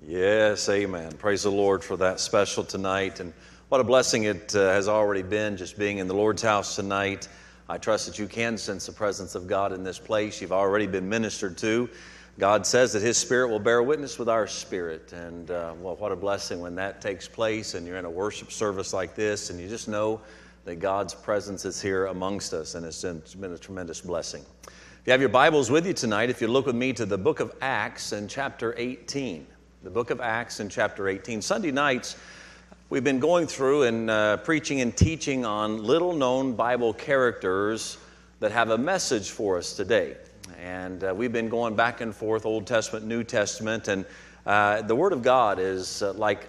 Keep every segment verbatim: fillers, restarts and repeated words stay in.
Yes, amen. Praise the Lord for that special tonight. And what a blessing it uh, has already been just being in the Lord's house tonight. I trust that you can sense the presence of God in this place. You've already been ministered to. God says that His Spirit will bear witness with our spirit. And uh, well, what a blessing when that takes place and you're in a worship service like this and you just know that God's presence is here amongst us, and it's been a tremendous blessing. If you have your Bibles with you tonight, if you look with me to the book of Acts in chapter eighteen. The book of Acts in chapter eighteen. Sunday nights, we've been going through and uh, preaching and teaching on little-known Bible characters that have a message for us today. And uh, we've been going back and forth, Old Testament, New Testament, and uh, the Word of God is uh, like,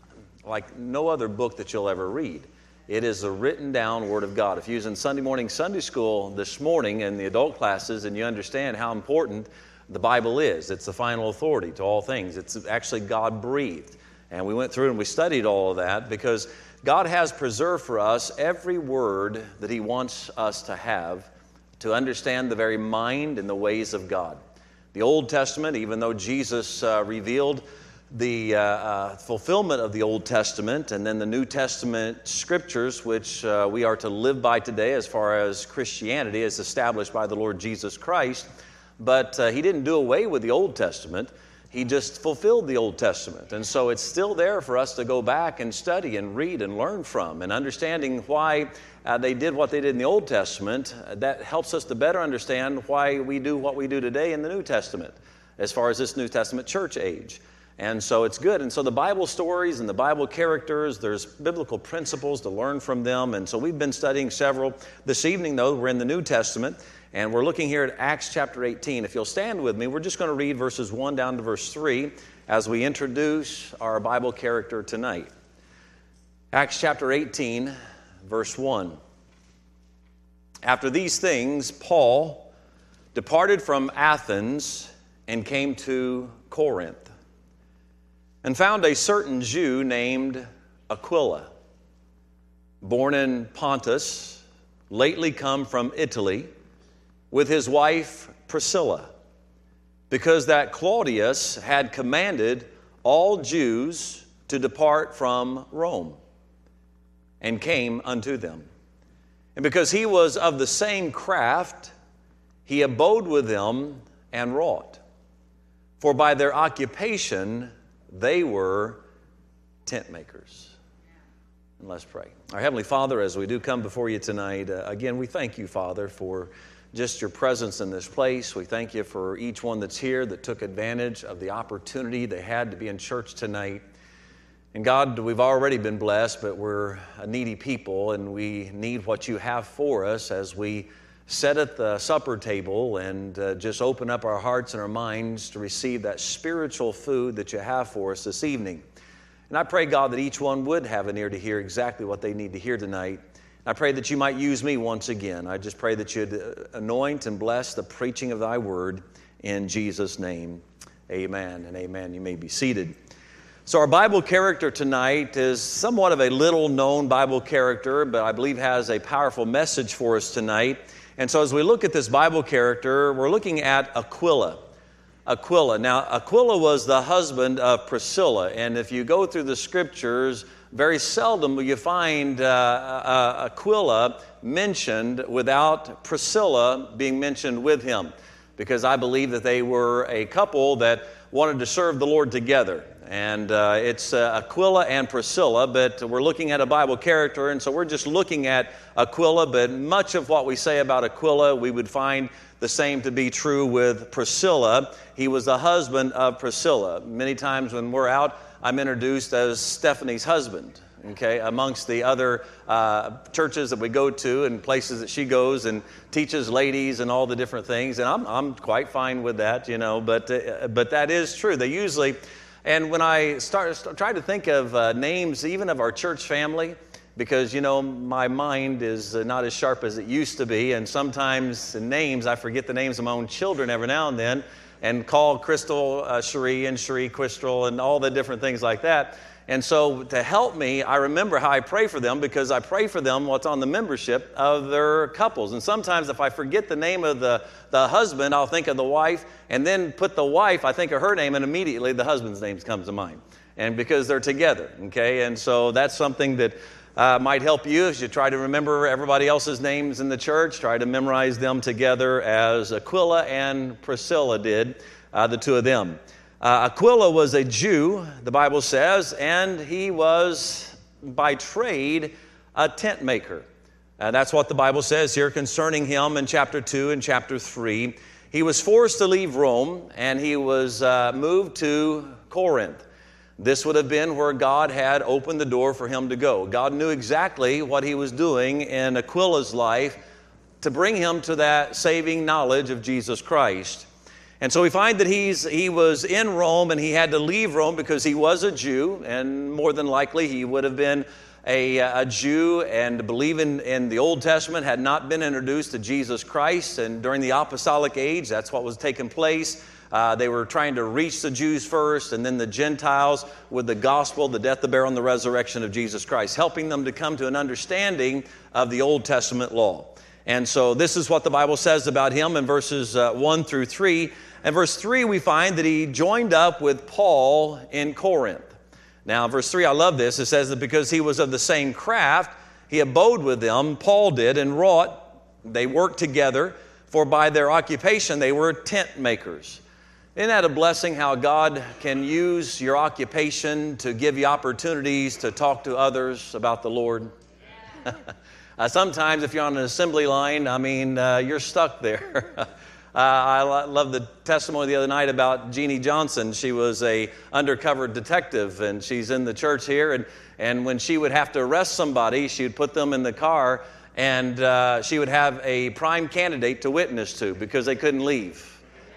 like no other book that you'll ever read. It is the written down Word of God. If you're in Sunday morning Sunday school this morning in the adult classes and you understand how important the Bible is, it's the final authority to all things. It's actually God-breathed. And we went through and we studied all of that because God has preserved for us every word that He wants us to have to understand the very mind and the ways of God. The Old Testament, even though Jesus uh, revealed the uh, uh, fulfillment of the Old Testament and then the New Testament scriptures, which uh, we are to live by today as far as Christianity is established by the Lord Jesus Christ, but uh, He didn't do away with the Old Testament. He just fulfilled the Old Testament. And so it's still there for us to go back and study and read and learn from. And understanding why uh, they did what they did in the Old Testament, uh, that helps us to better understand why we do what we do today in the New Testament, as far as this New Testament church age. And so it's good. And so the Bible stories and the Bible characters, there's biblical principles to learn from them. And so we've been studying several. This evening, though, we're in the New Testament. And we're looking here at Acts chapter eighteen. If you'll stand with me, we're just going to read verses one down to verse three as we introduce our Bible character tonight. Acts chapter eighteen, verse one. After these things, Paul departed from Athens and came to Corinth, and found a certain Jew named Aquila, born in Pontus, lately come from Italy, with his wife Priscilla, because that Claudius had commanded all Jews to depart from Rome, and came unto them. And because he was of the same craft, he abode with them and wrought. For by their occupation they were tent makers. And let's pray. Our Heavenly Father, as we do come before you tonight, uh, again, we thank you, Father, for just your presence in this place. We thank you for each one that's here that took advantage of the opportunity they had to be in church tonight. And God, we've already been blessed, but we're a needy people, and we need what you have for us as we sit at the supper table and uh, just open up our hearts and our minds to receive that spiritual food that you have for us this evening. And I pray, God, that each one would have an ear to hear exactly what they need to hear tonight. I pray that you might use me once again. I just pray that you'd anoint and bless the preaching of thy word in Jesus' name. Amen and amen. You may be seated. So our Bible character tonight is somewhat of a little-known Bible character, but I believe has a powerful message for us tonight. And so as we look at this Bible character, we're looking at Aquila. Aquila. Now, Aquila was the husband of Priscilla, and if you go through the scriptures, very seldom will you find uh, uh, Aquila mentioned without Priscilla being mentioned with him, because I believe that they were a couple that wanted to serve the Lord together. And uh, it's uh, Aquila and Priscilla, but we're looking at a Bible character, and so we're just looking at Aquila, but much of what we say about Aquila, we would find the same to be true with Priscilla. He was the husband of Priscilla. Many times when we're out, I'm introduced as Stephanie's husband, okay, amongst the other uh, churches that we go to and places that she goes and teaches ladies and all the different things, and I'm I'm quite fine with that, you know, but uh, but that is true. They usually, and when I start, start try to think of uh, names, even of our church family, because, you know, my mind is not as sharp as it used to be, and sometimes names, I forget the names of my own children every now and then. and call Crystal uh, Cherie and Cherie Crystal and all the different things like that. And so to help me, I remember how I pray for them, because I pray for them what's on the membership of their couples. And sometimes if I forget the name of the, the husband, I'll think of the wife, and then put the wife, I think of her name, and immediately the husband's name comes to mind. And because they're together, okay? And so that's something that uh, might help you as you try to remember everybody else's names in the church. Try to memorize them together as Aquila and Priscilla did, uh, the two of them. Uh, Aquila was a Jew, the Bible says, and he was by trade a tent maker. Uh, that's what the Bible says here concerning him in chapter two and chapter three. He was forced to leave Rome, and he was uh, moved to Corinth. This would have been where God had opened the door for him to go. God knew exactly what he was doing in Aquila's life to bring him to that saving knowledge of Jesus Christ. And so we find that he's he was in Rome, and he had to leave Rome because he was a Jew, and more than likely he would have been a, a Jew and believing in the Old Testament, had not been introduced to Jesus Christ. And during the apostolic age, that's what was taking place. Uh, they were trying to reach the Jews first, and then the Gentiles with the gospel, the death, the burial, and the resurrection of Jesus Christ, helping them to come to an understanding of the Old Testament law. And so this is what the Bible says about him in verses uh, one through three. In verse three, we find that he joined up with Paul in Corinth. Now, verse three, I love this. It says that because he was of the same craft, he abode with them, Paul did, and wrought. They worked together, for by their occupation they were tent makers. Isn't that a blessing how God can use your occupation to give you opportunities to talk to others about the Lord? uh, sometimes if you're on an assembly line, I mean, uh, you're stuck there. Uh, I love the testimony the other night about Jeannie Johnson. She was a undercover detective, and she's in the church here. And, and when she would have to arrest somebody, she would put them in the car, and uh, she would have a prime candidate to witness to because they couldn't leave.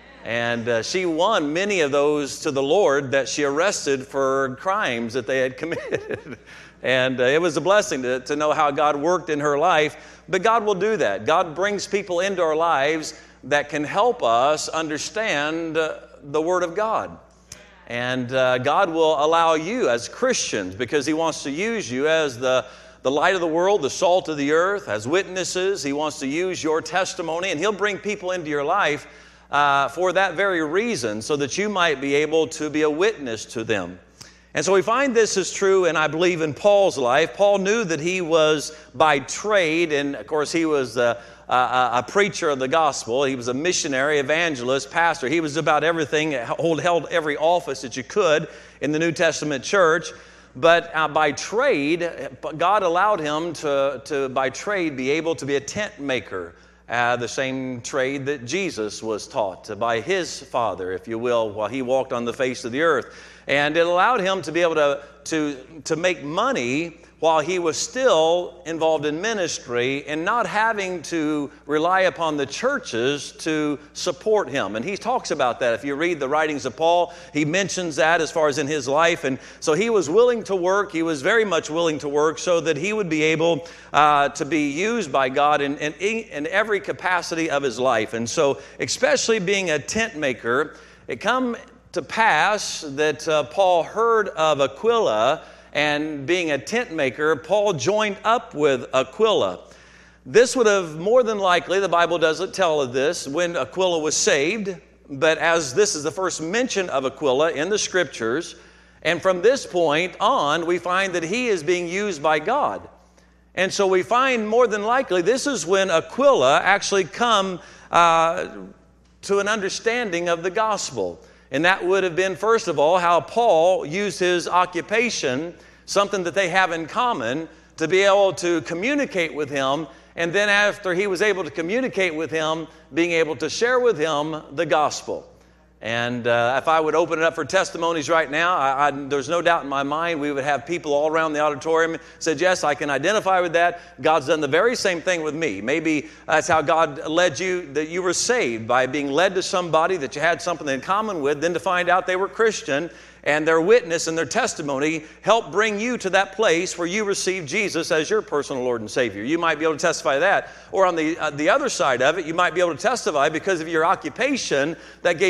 And uh, she won many of those to the Lord that she arrested for crimes that they had committed. And uh, it was a blessing to, to know how God worked in her life. But God will do that. God brings people into our lives that can help us understand uh, the Word of God. And uh, God will allow you as Christians, because He wants to use you as the, the light of the world, the salt of the earth, as witnesses. He wants to use your testimony, and He'll bring people into your life uh, for that very reason, so that you might be able to be a witness to them. And so we find this is true, and I believe in Paul's life. Paul knew that he was by trade, and of course he was uh, a, a preacher of the gospel. He was a missionary, evangelist, pastor. He was about everything, held, held every office that you could in the New Testament church. But uh, by trade, God allowed him to, to, by trade, be able to be a tent maker. Uh, the same trade that Jesus was taught by His Father, if you will, while He walked on the face of the earth. And it allowed him to be able to, to, to make money while he was still involved in ministry and not having to rely upon the churches to support him. And he talks about that. If you read the writings of Paul, he mentions that as far as in his life. And so he was willing to work. He was very much willing to work so that he would be able uh, to be used by God in, in, in every capacity of his life. And so especially being a tent maker, it come to pass that uh, Paul heard of Aquila, and being a tent maker, Paul joined up with Aquila. This would have more than likely, the Bible doesn't tell of this, when Aquila was saved, but as this is the first mention of Aquila in the Scriptures, and from this point on, we find that he is being used by God. And so we find more than likely this is when Aquila actually come uh, to an understanding of the gospel. And that would have been, first of all, how Paul used his occupation, something that they have in common, to be able to communicate with him. And then after he was able to communicate with him, being able to share with him the gospel. And uh, if I would open it up for testimonies right now, I, I, there's no doubt in my mind we would have people all around the auditorium said, yes, I can identify with that. God's done the very same thing with me. Maybe that's how God led you, that you were saved by being led to somebody that you had something in common with, then to find out they were Christian, and their witness and their testimony helped bring you to that place where you received Jesus as your personal Lord and Savior. You might be able to testify to that. Or on the, uh, the other side of it, you might be able to testify because of your occupation that gave you opportunity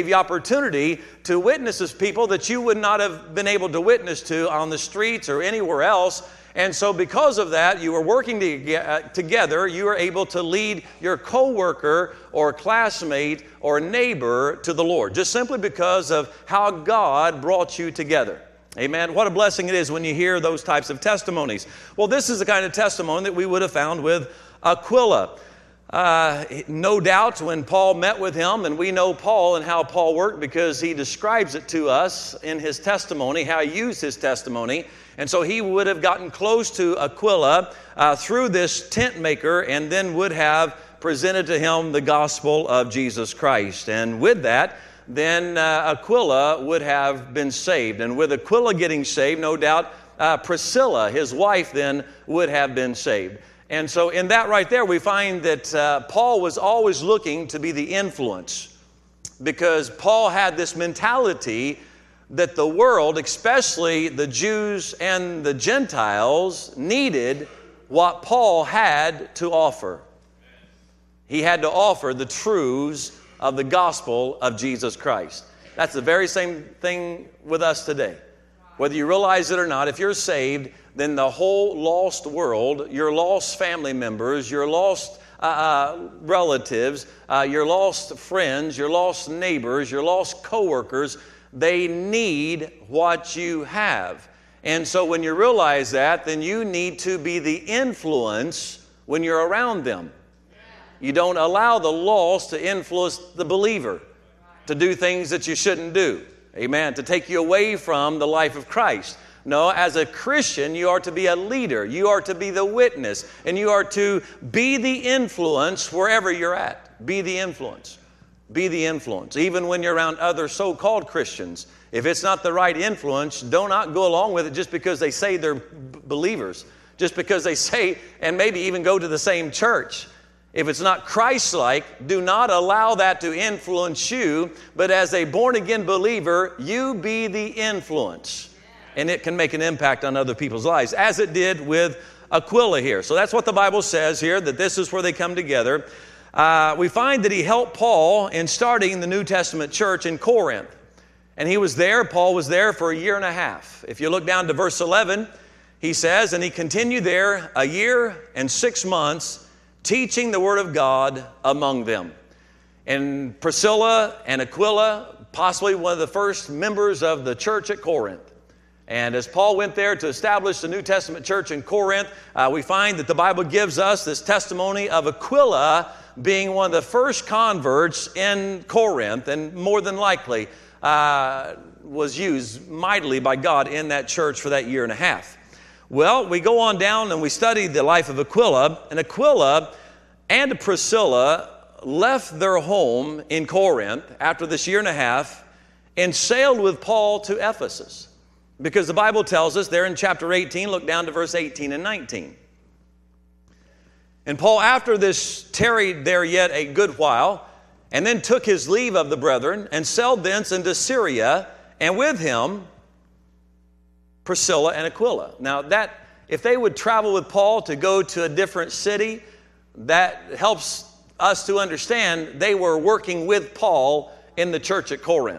opportunity to witness to people that you would not have been able to witness to on the streets or anywhere else. And so because of that, you were working to, together, you were able to lead your coworker or classmate or neighbor to the Lord, just simply because of how God brought you together. Amen. What a blessing it is when you hear those types of testimonies. Well, this is the kind of testimony that we would have found with Aquila. Uh, no doubt when Paul met with him, and we know Paul and how Paul worked because he describes it to us in his testimony, how he used his testimony. And so he would have gotten close to Aquila uh, through this tent maker and then would have presented to him the gospel of Jesus Christ. And with that, then uh, Aquila would have been saved. And with Aquila getting saved, no doubt uh, Priscilla, his wife, then would have been saved. And so in that right there, we find that uh, Paul was always looking to be the influence, because Paul had this mentality that the world, especially the Jews and the Gentiles, needed what Paul had to offer. He had to offer the truths of the gospel of Jesus Christ. That's the very same thing with us today. Whether you realize it or not, if you're saved, then the whole lost world, your lost family members, your lost uh, uh, relatives, uh, your lost friends, your lost neighbors, your lost coworkers, they need what you have. And so when you realize that, then you need to be the influence when you're around them. You don't allow the lost to influence the believer to do things that you shouldn't do. Amen. To take you away from the life of Christ. No, as a Christian, you are to be a leader. You are to be the witness. And you are to be the influence wherever you're at. Be the influence. Be the influence. Even when you're around other so-called Christians. If it's not the right influence, do not go along with it just because they say they're b- believers. Just because they say, and maybe even go to the same church. If it's not Christ-like, do not allow that to influence you. But as a born-again believer, you be the influence. And it can make an impact on other people's lives, as it did with Aquila here. So that's what the Bible says here, that this is where they come together. Uh, we find that he helped Paul in starting the New Testament church in Corinth. And he was there, Paul was there for a year and a half. If you look down to verse eleven, he says, and he continued there a year and six months, teaching the word of God among them. And Priscilla and Aquila, possibly one of the first members of the church at Corinth. And as Paul went there to establish the New Testament church in Corinth, uh, we find that the Bible gives us this testimony of Aquila being one of the first converts in Corinth, and more than likely uh, was used mightily by God in that church for that year and a half. Well, we go on down and we study the life of Aquila, and Aquila and Priscilla left their home in Corinth after this year and a half and sailed with Paul to Ephesus. Because the Bible tells us there in chapter eighteen, look down to verse eighteen and nineteen. And Paul, after this, tarried there yet a good while, and then took his leave of the brethren, and sailed thence into Syria, and with him Priscilla and Aquila. Now that, if they would travel with Paul to go to a different city, that helps us to understand they were working with Paul in the church at Corinth.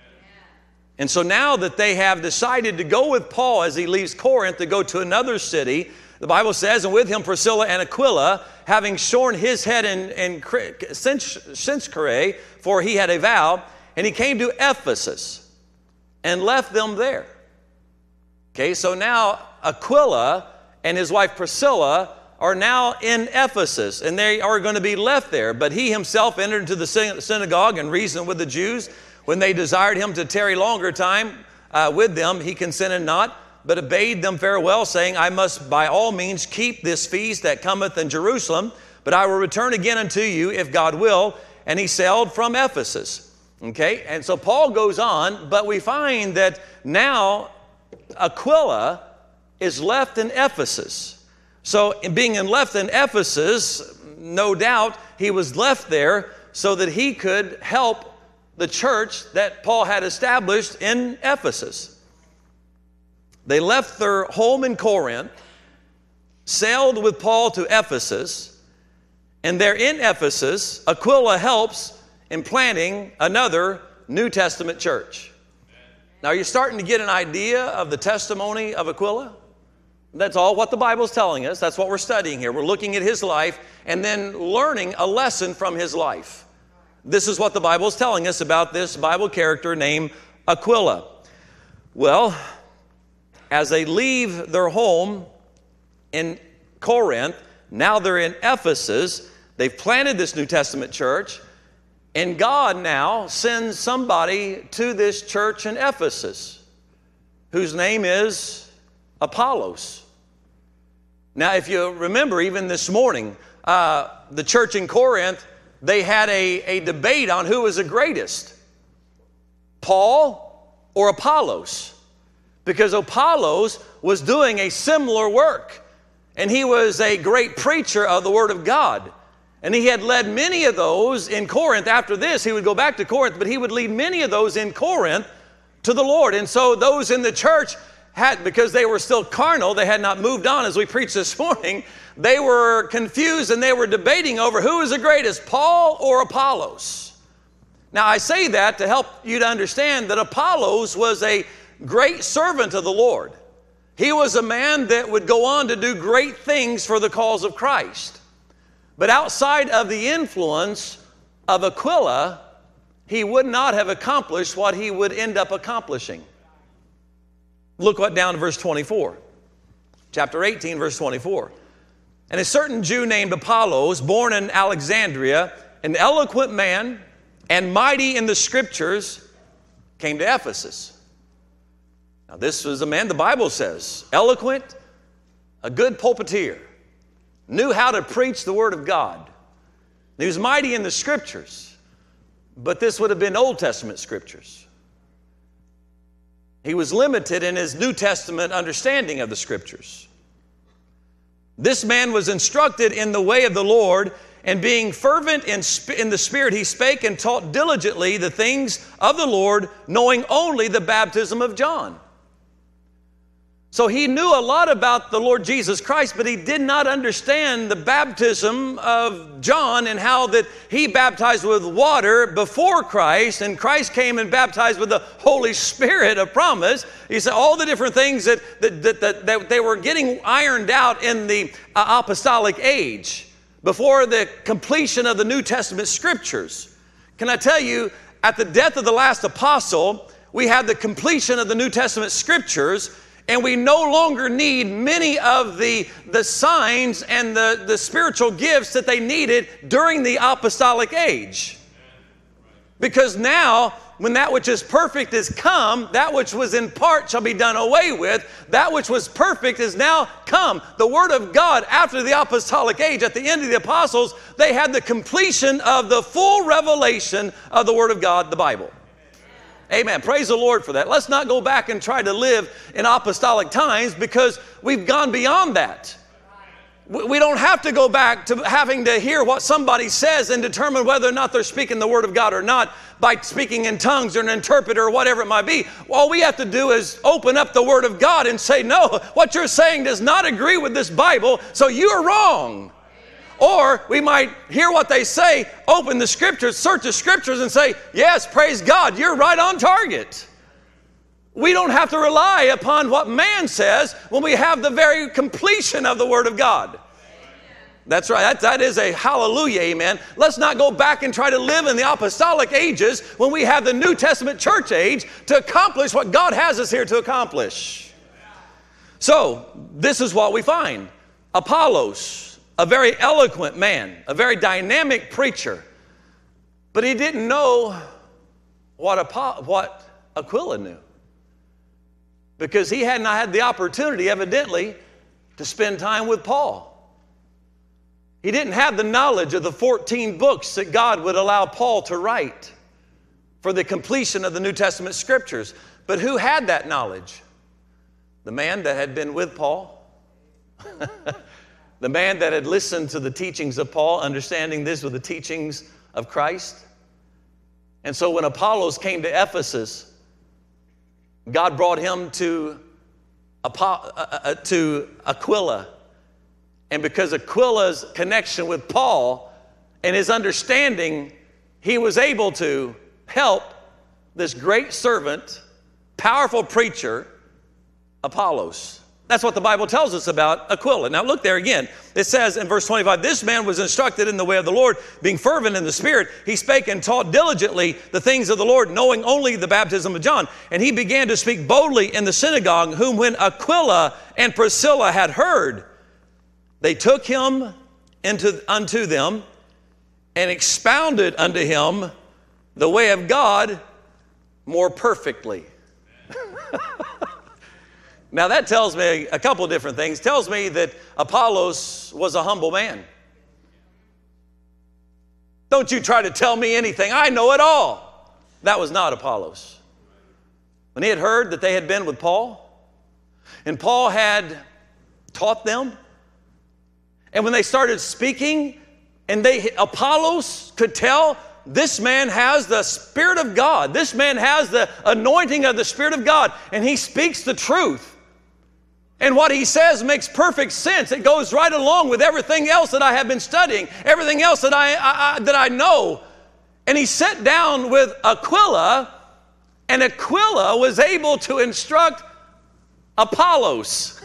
And so now that they have decided to go with Paul as he leaves Corinth to go to another city, the Bible says, and with him Priscilla and Aquila, having shorn his head in, in Cenchreae, for he had a vow, and he came to Ephesus and left them there. Okay, so now Aquila and his wife Priscilla are now in Ephesus, and they are going to be left there. But he himself entered into the synagogue and reasoned with the Jews. When they desired him to tarry longer time uh, with them, he consented not, but bade them farewell, saying, I must by all means keep this feast that cometh in Jerusalem, but I will return again unto you, if God will. And he sailed from Ephesus. Okay, and so Paul goes on, but we find that now Aquila is left in Ephesus. So being left in Ephesus, no doubt he was left there so that he could help the church that Paul had established in Ephesus. They left their home in Corinth, sailed with Paul to Ephesus, and there in Ephesus, Aquila helps in planting another New Testament church. Now, you're starting to get an idea of the testimony of Aquila? That's all what the Bible's telling us. That's what we're studying here. We're looking at his life and then learning a lesson from his life. This is what the Bible's telling us about this Bible character named Aquila. Well, as they leave their home in Corinth, now they're in Ephesus. They've planted this New Testament church. And God now sends somebody to this church in Ephesus whose name is Apollos. Now, if you remember, even this morning, uh, the church in Corinth, they had a, a debate on who was the greatest, Paul or Apollos, because Apollos was doing a similar work, and he was a great preacher of the Word of God. And he had led many of those in Corinth. After this, he would go back to Corinth, but he would lead many of those in Corinth to the Lord. And so those in the church had, because they were still carnal, they had not moved on, as we preached this morning, they were confused and they were debating over who was the greatest, Paul or Apollos. Now, I say that to help you to understand that Apollos was a great servant of the Lord. He was a man that would go on to do great things for the cause of Christ. But outside of the influence of Aquila, he would not have accomplished what he would end up accomplishing. Look what down in verse twenty-four. Chapter eighteen, verse twenty-four. And a certain Jew named Apollos, born in Alexandria, an eloquent man and mighty in the Scriptures, came to Ephesus. Now this was a man, the Bible says, eloquent, a good pulpiteer, knew how to preach the Word of God. He was mighty in the Scriptures, but this would have been Old Testament Scriptures. He was limited in his New Testament understanding of the Scriptures. This man was instructed in the way of the Lord, and being fervent in, sp- in the Spirit, he spake and taught diligently the things of the Lord, knowing only the baptism of John. So he knew a lot about the Lord Jesus Christ, but he did not understand the baptism of John and how that he baptized with water before Christ, and Christ came and baptized with the Holy Spirit of promise. He said all the different things that, that, that, that, that they were getting ironed out in the uh, apostolic age before the completion of the New Testament Scriptures. Can I tell you, at the death of the last apostle, we had the completion of the New Testament Scriptures, and we no longer need many of the, the signs and the, the spiritual gifts that they needed during the apostolic age. Because now, when that which is perfect is come, that which was in part shall be done away with. That which was perfect is now come. The Word of God, after the apostolic age, at the end of the apostles, they had the completion of the full revelation of the Word of God, the Bible. Amen. Praise the Lord for that. Let's not go back and try to live in apostolic times, because we've gone beyond that. We don't have to go back to having to hear what somebody says and determine whether or not they're speaking the Word of God or not by speaking in tongues or an interpreter or whatever it might be. All we have to do is open up the Word of God and say, no, what you're saying does not agree with this Bible, so you're wrong. Or we might hear what they say, open the Scriptures, search the Scriptures and say, yes, praise God, you're right on target. We don't have to rely upon what man says when we have the very completion of the Word of God. That's right. That, that is a hallelujah, amen. Let's not go back and try to live in the apostolic ages when we have the New Testament church age to accomplish what God has us here to accomplish. So, this is what we find. Apollos, a very eloquent man, a very dynamic preacher, but he didn't know what, Apo- what Aquila knew, because he had not had the opportunity, evidently, to spend time with Paul. He didn't have the knowledge of the fourteen books that God would allow Paul to write for the completion of the New Testament Scriptures. But who had that knowledge? The man that had been with Paul. The man that had listened to the teachings of Paul, understanding this were the teachings of Christ. And so when Apollos came to Ephesus, God brought him to, to Aquila. And because Aquila's connection with Paul and his understanding, he was able to help this great servant, powerful preacher, Apollos. That's what the Bible tells us about Aquila. Now look there again. It says in verse twenty-five, this man was instructed in the way of the Lord, being fervent in the Spirit. He spake and taught diligently the things of the Lord, knowing only the baptism of John. And he began to speak boldly in the synagogue, whom when Aquila and Priscilla had heard, they took him into, unto them and expounded unto him the way of God more perfectly. Now that tells me a couple of different things. It tells me that Apollos was a humble man. Don't you try to tell me anything. I know it all. That was not Apollos. When he had heard that they had been with Paul, and Paul had taught them, and when they started speaking, and they Apollos could tell this man has the Spirit of God. This man has the anointing of the Spirit of God, and he speaks the truth. And what he says makes perfect sense. It goes right along with everything else that I have been studying, everything else that I, I, I that I know. And he sat down with Aquila, and Aquila was able to instruct Apollos.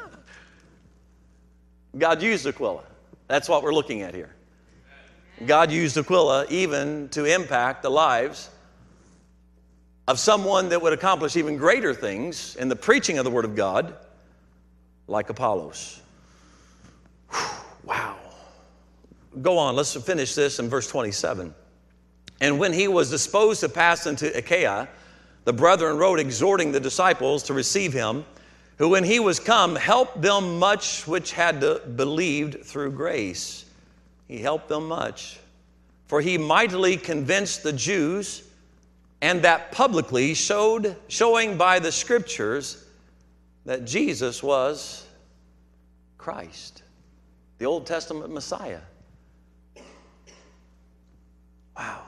God used Aquila. That's what we're looking at here. God used Aquila even to impact the lives of someone that would accomplish even greater things in the preaching of the Word of God, like Apollos. Whew, wow. Go on, let's finish this in verse twenty-seven. And when he was disposed to pass into Achaia, the brethren wrote, exhorting the disciples to receive him, who when he was come, helped them much which had believed through grace. He helped them much. For he mightily convinced the Jews, and that publicly showed, showing by the Scriptures that Jesus was Christ, the Old Testament Messiah. Wow.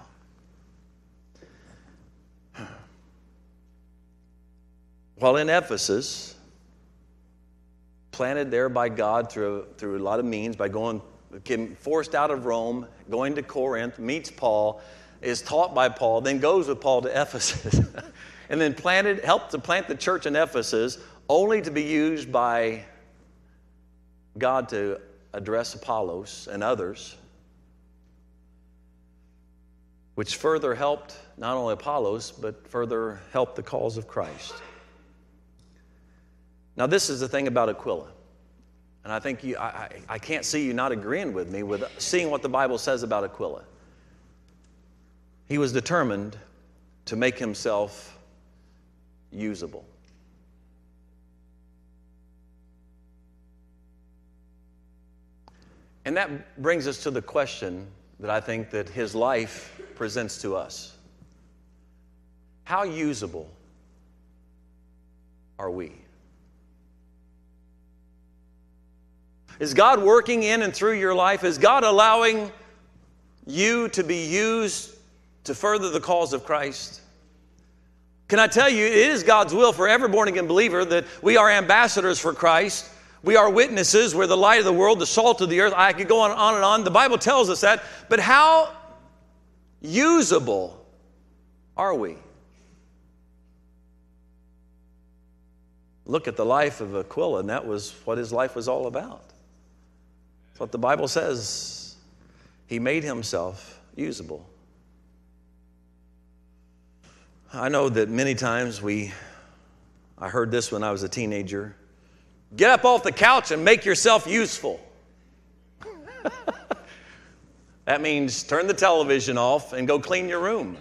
While in Ephesus, planted there by God through, through a lot of means, by going, forced out of Rome, going to Corinth, meets Paul, is taught by Paul, then goes with Paul to Ephesus, and then planted, helped to plant the church in Ephesus, only to be used by God to address Apollos and others, which further helped not only Apollos, but further helped the cause of Christ. Now, this is the thing about Aquila. And I think you, I, I, I can't see you not agreeing with me with seeing what the Bible says about Aquila. He was determined to make himself usable. And that brings us to the question that I think that his life presents to us. How usable are we? Is God working in and through your life? Is God allowing you to be used to further the cause of Christ? Can I tell you, it is God's will for every born-again believer that we are ambassadors for Christ. We are witnesses. We're the light of the world, the salt of the earth. I could go on and on and on. The Bible tells us that. But how usable are we? Look at the life of Aquila, and that was what his life was all about. That's what the Bible says. He made himself usable. I know that many times we, I heard this when I was a teenager, get up off the couch and make yourself useful. That means turn the television off and go clean your room.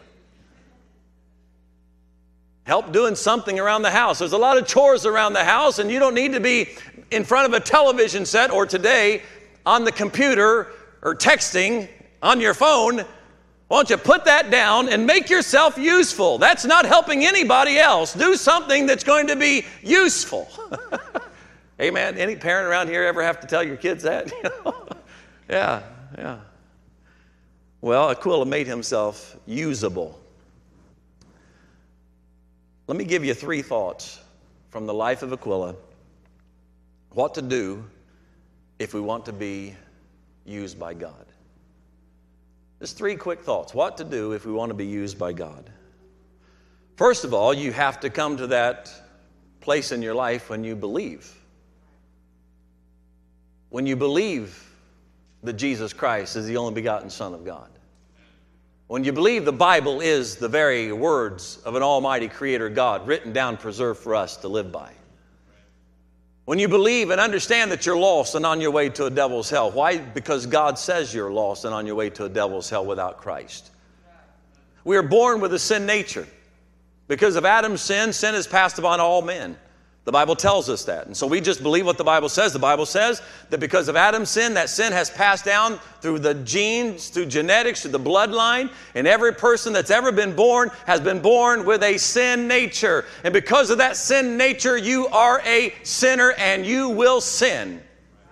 Help doing something around the house. There's a lot of chores around the house, and you don't need to be in front of a television set or today on the computer or texting on your phone. Why don't you put that down and make yourself useful? That's not helping anybody else. Do something that's going to be useful. Amen. Any parent around here ever have to tell your kids that? Yeah, yeah. Well, Aquila made himself usable. Let me give you three thoughts from the life of Aquila. What to do if we want to be used by God. Just three quick thoughts. What to do if we want to be used by God. First of all, you have to come to that place in your life when you believe. When you believe that Jesus Christ is the only begotten Son of God. When you believe the Bible is the very words of an almighty creator God written down, preserved for us to live by. When you believe and understand that you're lost and on your way to a devil's hell. Why? Because God says you're lost and on your way to a devil's hell without Christ. We are born with a sin nature. Because of Adam's sin, sin is passed upon all men. The Bible tells us that. And so we just believe what the Bible says. The Bible says that because of Adam's sin, that sin has passed down through the genes, through genetics, through the bloodline. And every person that's ever been born has been born with a sin nature. And because of that sin nature, you are a sinner and you will sin.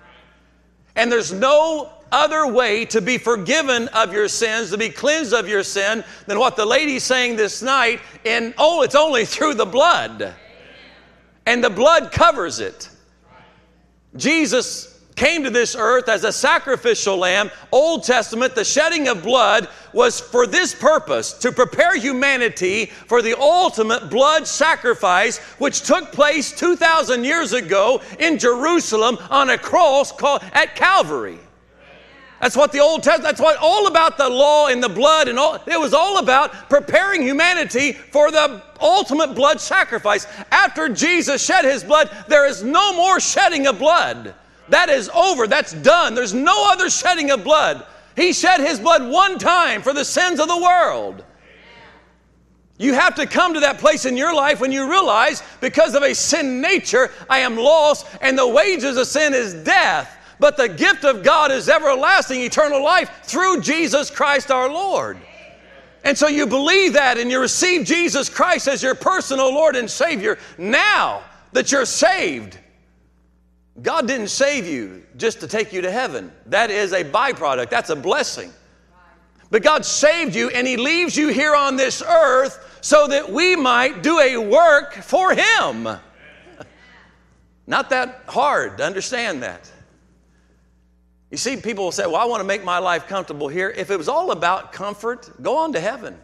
And there's no other way to be forgiven of your sins, to be cleansed of your sin, than what the lady's saying this night. And oh, it's only through the blood. And the blood covers it. Jesus came to this earth as a sacrificial lamb. Old Testament, the shedding of blood was for this purpose, to prepare humanity for the ultimate blood sacrifice, which took place two thousand years ago in Jerusalem on a cross called at Calvary. That's what the Old Testament, that's what all about the law and the blood and all, it was all about preparing humanity for the ultimate blood sacrifice. After Jesus shed his blood, there is no more shedding of blood. That is over. That's done. There's no other shedding of blood. He shed his blood one time for the sins of the world. You have to come to that place in your life when you realize, because of a sin nature, I am lost, and the wages of sin is death. But the gift of God is everlasting, eternal life through Jesus Christ our Lord. And so you believe that and you receive Jesus Christ as your personal Lord and Savior. Now that you're saved, God didn't save you just to take you to heaven. That is a byproduct. That's a blessing. But God saved you and he leaves you here on this earth so that we might do a work for him. Not that hard to understand that. You see, people will say, well, I want to make my life comfortable here. If it was all about comfort, go on to heaven.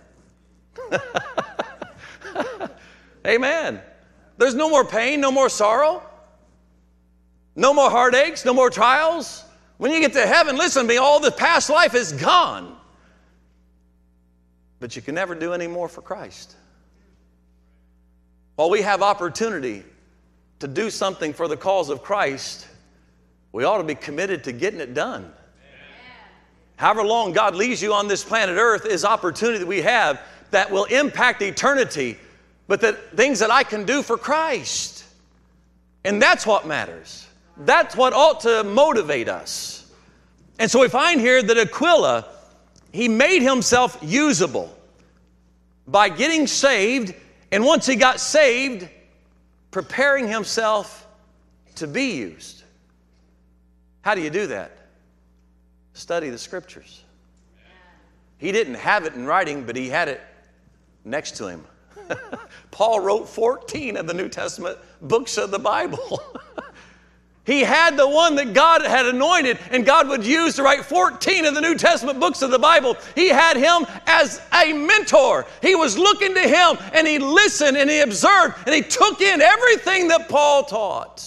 Amen. There's no more pain, no more sorrow, no more heartaches, no more trials. When you get to heaven, listen to me, all the past life is gone. But you can never do any more for Christ. While we have opportunity to do something for the cause of Christ, we ought to be committed to getting it done. Amen. However long God leaves you on this planet Earth is opportunity that we have that will impact eternity, but that things that I can do for Christ. And that's what matters. That's what ought to motivate us. And so we find here that Aquila, he made himself usable by getting saved, and once he got saved, preparing himself to be used. How do you do that? Study the Scriptures. He didn't have it in writing, but he had it next to him. Paul wrote fourteen of the New Testament books of the Bible. He had the one that God had anointed and God would use to write fourteen of the New Testament books of the Bible. He had him as a mentor. He was looking to him and he listened and he observed and he took in everything that Paul taught.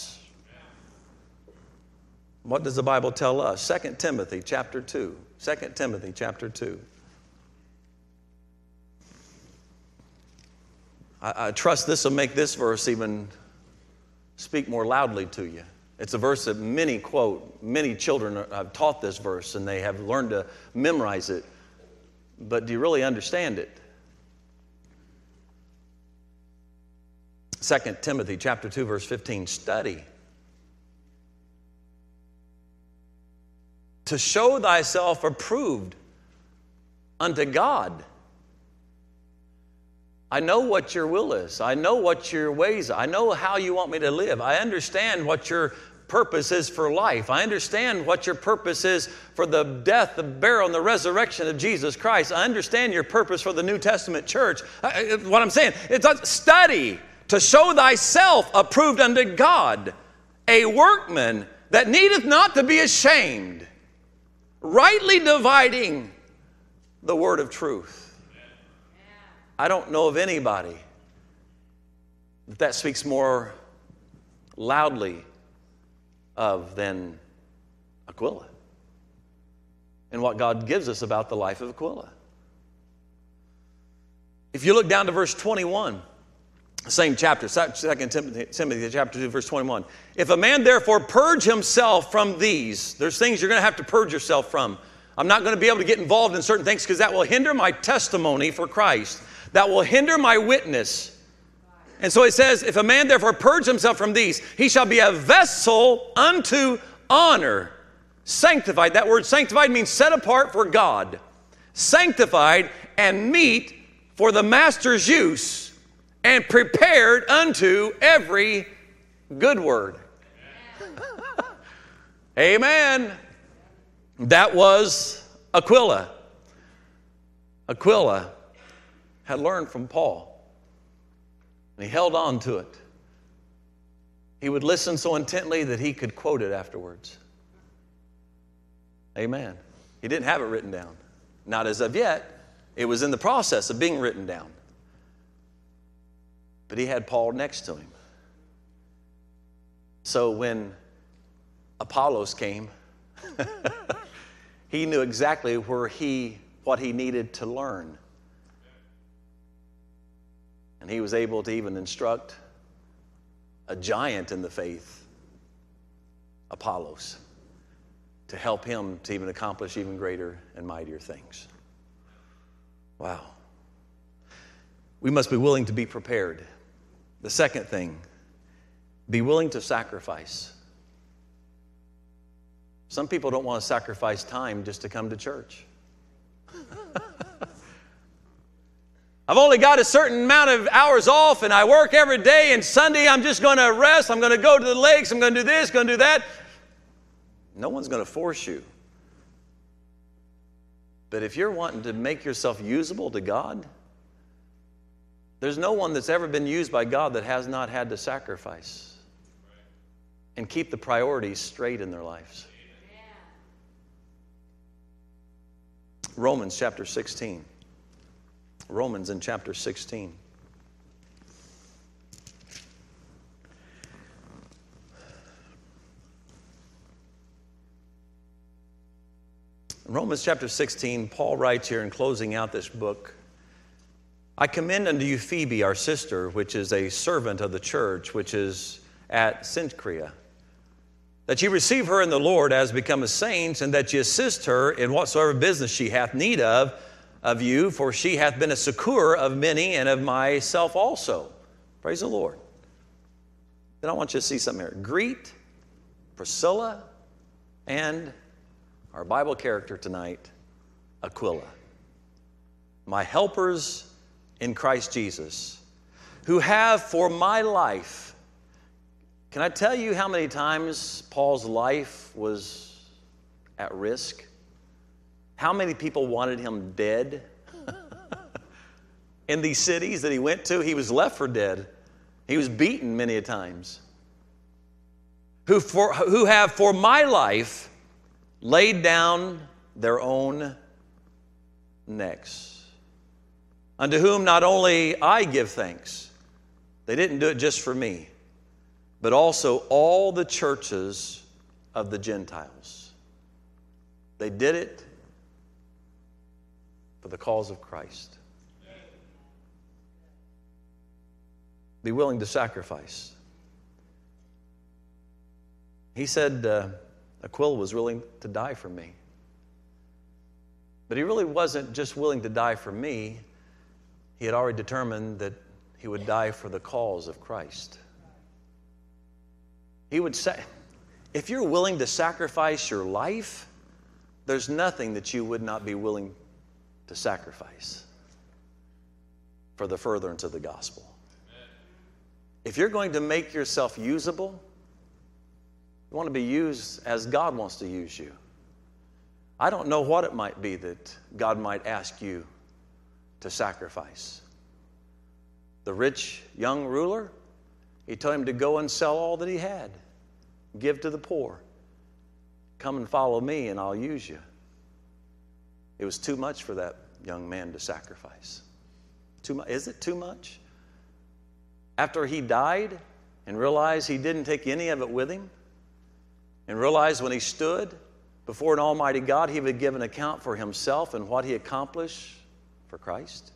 What does the Bible tell us? Second Timothy chapter two. Second Timothy chapter two. I, I trust this will make this verse even speak more loudly to you. It's a verse that many quote. Many children have taught this verse and they have learned to memorize it. But do you really understand it? Second Timothy chapter two, verse fifteen. Study to show thyself approved unto God. I know what your will is. I know what your ways are. I know how you want me to live. I understand what your purpose is for life. I understand what your purpose is for the death, the burial, and the resurrection of Jesus Christ. I understand your purpose for the New Testament church. I, what I'm saying, it's study to show thyself approved unto God, a workman that needeth not to be ashamed, rightly dividing the word of truth. I don't know of anybody that speaks more loudly of than Aquila and what God gives us about the life of Aquila. If you look down to verse twenty-one, same chapter, Second Timothy chapter two, verse twenty-one. If a man therefore purge himself from these, there's things you're going to have to purge yourself from. I'm not going to be able to get involved in certain things because that will hinder my testimony for Christ. That will hinder my witness. And so it says, if a man therefore purge himself from these, he shall be a vessel unto honor, sanctified. That word sanctified means set apart for God. Sanctified and meet for the master's use and prepared unto every good word. Amen. That was Aquila. Aquila had learned from Paul. And he held on to it. He would listen so intently that he could quote it afterwards. Amen. He didn't have it written down. Not as of yet. It was in the process of being written down. But he had Paul next to him. So when Apollos came, he knew exactly where he, what he needed to learn. And he was able to even instruct a giant in the faith, Apollos, to help him to even accomplish even greater and mightier things. Wow. We must be willing to be prepared. The second thing, be willing to sacrifice. Some people don't want to sacrifice time just to come to church. I've only got a certain amount of hours off and I work every day, and Sunday I'm just going to rest. I'm going to go to the lakes. I'm going to do this, going to do that. No one's going to force you. But if you're wanting to make yourself usable to God, there's no one that's ever been used by God that has not had to sacrifice and keep the priorities straight in their lives. Romans chapter sixteen. Romans in chapter sixteen. In Romans chapter sixteen, Paul writes here in closing out this book, I commend unto you Phoebe, our sister, which is a servant of the church, which is at Cenchrea, that ye receive her in the Lord as become a saint, and that ye assist her in whatsoever business she hath need of, of you, for she hath been a succor of many and of myself also. Praise the Lord. Then I want you to see something here. Greet Priscilla and our Bible character tonight, Aquila, my helpers in Christ Jesus, who have for my life. Can I tell you how many times Paul's life was at risk? How many people wanted him dead? In these cities that he went to, he was left for dead. He was beaten many a times. Who, for, who have for my life laid down their own necks, unto whom not only I give thanks, they didn't do it just for me, but also all the churches of the Gentiles. They did it for the cause of Christ. Be willing to sacrifice. He said uh, Aquila was willing to die for me. But he really wasn't just willing to die for me. He had already determined that he would die for the cause of Christ. He would say, if you're willing to sacrifice your life, there's nothing that you would not be willing to sacrifice for the furtherance of the gospel. If you're going to make yourself usable, you want to be used as God wants to use you. I don't know what it might be that God might ask you to sacrifice. The rich young ruler, he told him to go and sell all that he had, give to the poor. Come and follow me and I'll use you. It was too much for that young man to sacrifice. Too much? Is it too much? after he died and realized he didn't take any of it with him, and realized when he stood before an almighty God, he would give an account for himself and what he accomplished for Christ?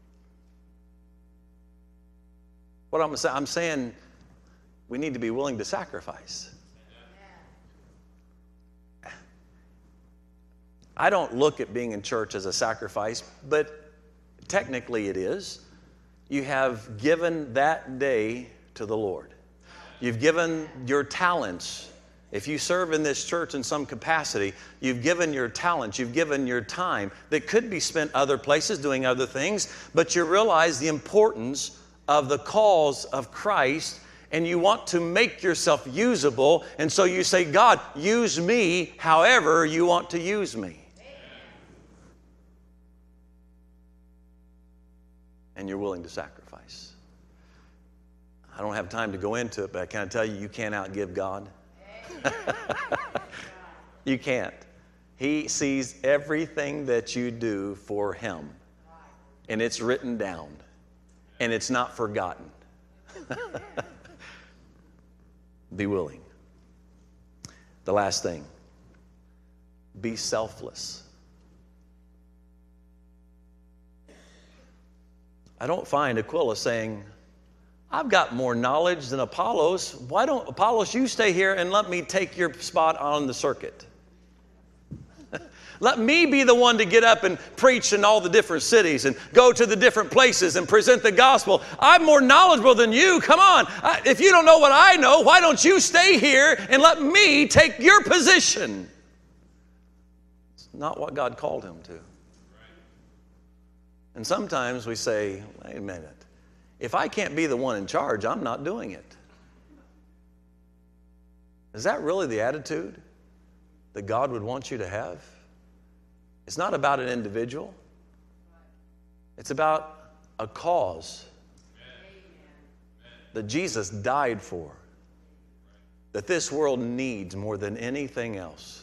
What I'm saying, I'm saying we need to be willing to sacrifice. I don't look at being in church as a sacrifice, but technically it is. You have given that day to the Lord. You've given your talents. If you serve in this church in some capacity, you've given your talents, you've given your time that could be spent other places doing other things, but you realize the importance of the cause of Christ, and you want to make yourself usable, and so you say, God, use me however you want to use me. And you're willing to sacrifice. I don't have time to go into it, but I can tell you, you can't outgive God. You can't. He sees everything that you do for Him, and it's written down, and it's not forgotten. Be willing. The last thing, be selfless. I don't find Aquila saying, I've got more knowledge than Apollos. Why don't, Apollos, you stay here and let me take your spot on the circuit. Let me be the one to get up and preach in all the different cities and go to the different places and present the gospel. I'm more knowledgeable than you. Come on. I, if you don't know what I know, why don't you stay here and let me take your position? It's not what God called him to. And sometimes we say, wait a minute. If I can't be the one in charge, I'm not doing it. Is that really the attitude that God would want you to have? It's not about an individual. It's about a cause that Jesus died for, that this world needs more than anything else.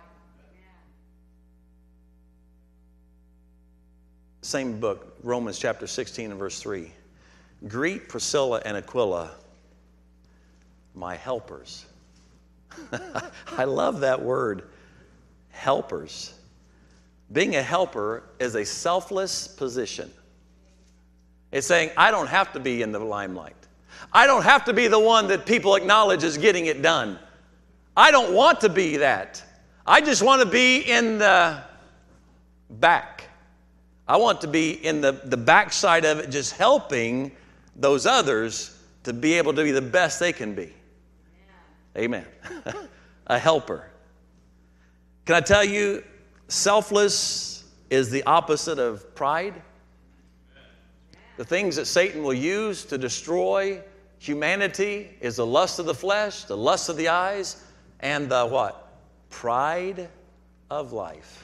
Same book, Romans chapter sixteen and verse three. Greet Priscilla and Aquila, my helpers. I love that word, helpers. Being a helper is a selfless position. It's saying, I don't have to be in the limelight. I don't have to be the one that people acknowledge as getting it done. I don't want to be that. I just want to be in the back. I want to be in the, the backside of it, just helping those others to be able to be the best they can be. Amen. A helper. Can I tell you, selfless is the opposite of pride. The things that Satan will use to destroy humanity is the lust of the flesh, the lust of the eyes, and the what? Pride of life.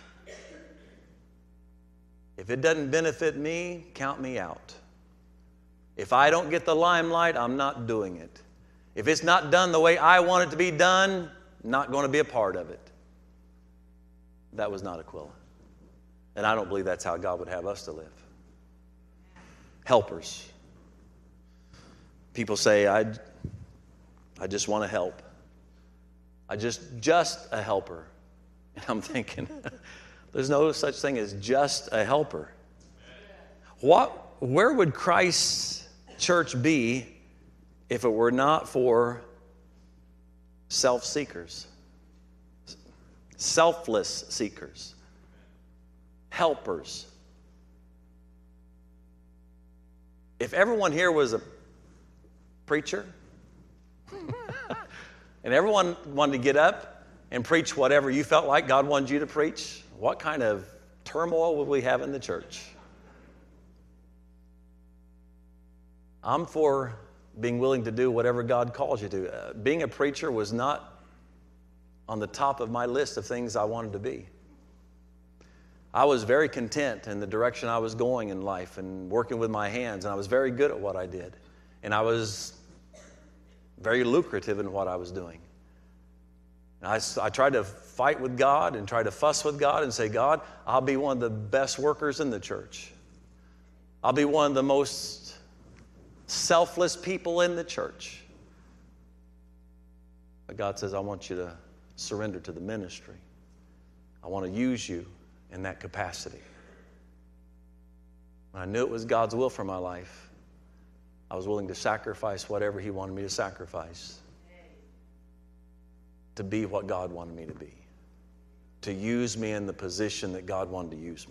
If it doesn't benefit me, count me out. If I don't get the limelight, I'm not doing it. If it's not done the way I want it to be done, I'm not going to be a part of it. That was not Aquila. And I don't believe that's how God would have us to live. Helpers. People say, I, I just want to help. I just, just a helper. And I'm thinking, there's no such thing as just a helper. What, where would Christ's church be if it were not for self-seekers? Selfless seekers. Helpers. If everyone here was a preacher and everyone wanted to get up and preach whatever you felt like God wanted you to preach, what kind of turmoil would we have in the church? I'm for being willing to do whatever God calls you to. Uh, being a preacher was not on the top of my list of things I wanted to be. I was very content in the direction I was going in life and working with my hands, and I was very good at what I did. And I was very lucrative in what I was doing. And I, I tried to fight with God and try to fuss with God and say, God, I'll be one of the best workers in the church. I'll be one of the most selfless people in the church. But God says, I want you to surrender to the ministry. I want to use you in that capacity. When I knew it was God's will for my life, I was willing to sacrifice whatever He wanted me to sacrifice to be what God wanted me to be, to use me in the position that God wanted to use me.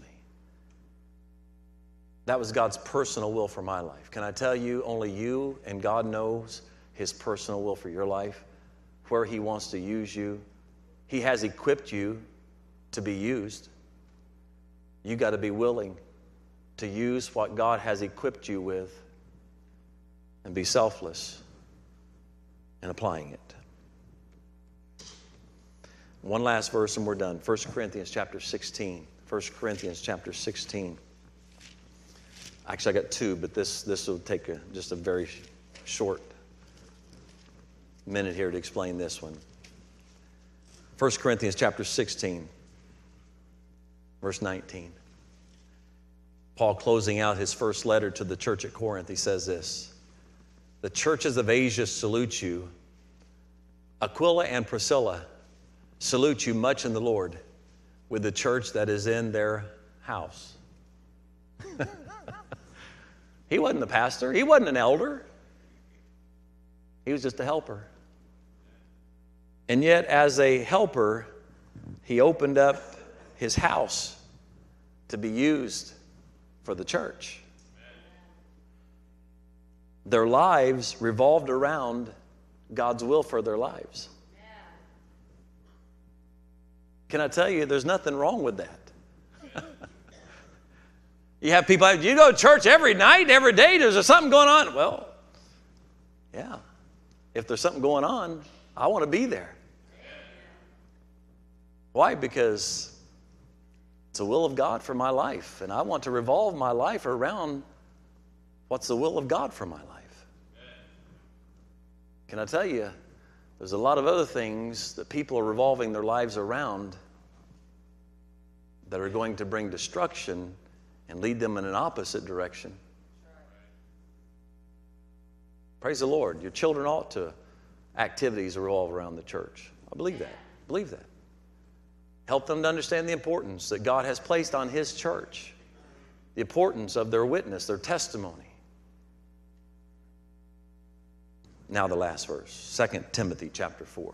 That was God's personal will for my life. Can I tell you, only you and God knows His personal will for your life, where He wants to use you. He has equipped you to be used. You got to be willing to use what God has equipped you with and be selfless in applying it. One last verse and we're done. First Corinthians chapter sixteen. First Corinthians chapter sixteen. Actually, I got two, but this, this will take a, just a very short minute here to explain this one. First Corinthians chapter sixteen, verse nineteen. Paul, closing out his first letter to the church at Corinth, he says this: the churches of Asia salute you. Aquila and Priscilla salute you much in the Lord, with the church that is in their house. He wasn't the pastor. He wasn't an elder. He was just a helper. And yet, as a helper, he opened up his house to be used for the church. Their lives revolved around God's will for their lives. Can I tell you, there's nothing wrong with that. You have people, you go to church every night, every day, there's something going on. Well, yeah. If there's something going on, I want to be there. Why? Because it's the will of God for my life, and I want to revolve my life around what's the will of God for my life. Can I tell you, there's a lot of other things that people are revolving their lives around that are going to bring destruction and lead them in an opposite direction. Praise the Lord. Your children ought to activities revolve around the church. I believe that. I believe that. Help them to understand the importance that God has placed on His church, the importance of their witness, their testimony. Now the last verse, Second Timothy chapter four.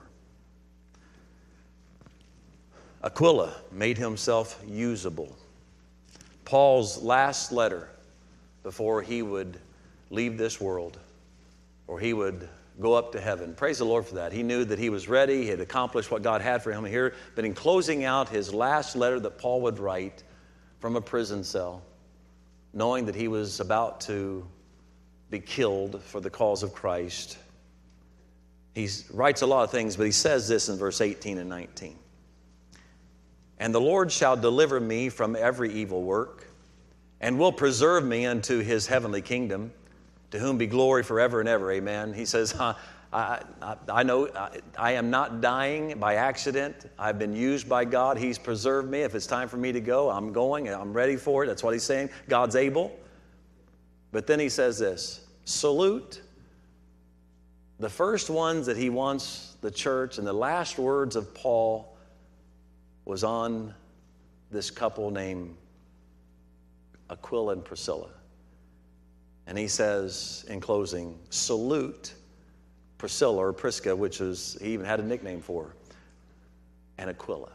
Aquila made himself usable. Paul's last letter before he would leave this world, or he would go up to heaven. Praise the Lord for that. He knew that he was ready. He had accomplished what God had for him here. But in closing out his last letter that Paul would write from a prison cell, knowing that he was about to be killed for the cause of Christ, he writes a lot of things, but he says this in verse eighteen and nineteen. And the Lord shall deliver me from every evil work, and will preserve me unto His heavenly kingdom, to whom be glory forever and ever. Amen. He says, I, I, I know I, I am not dying by accident. I've been used by God. He's preserved me. If it's time for me to go, I'm going. I'm ready for it. That's what he's saying. God's able. But then he says this: salute the first ones that he wants the church, and the last words of Paul was on this couple named Aquila and Priscilla. And he says, in closing, salute Priscilla, or Prisca, which is, he even had a nickname for her, and Aquila.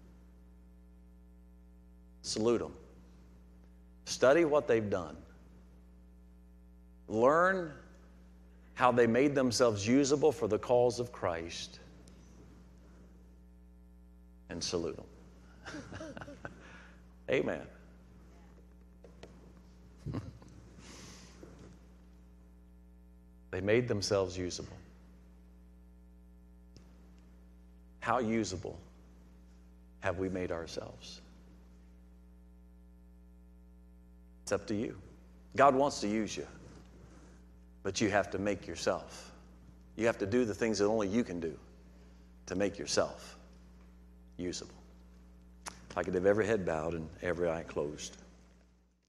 Salute them. Study what they've done. Learn how they made themselves usable for the cause of Christ, and salute them. Amen. They made themselves usable. How usable have we made ourselves? It's up to you. God wants to use you, but you have to make yourself. You have to do the things that only you can do to make yourself usable. If I could have every head bowed and every eye closed.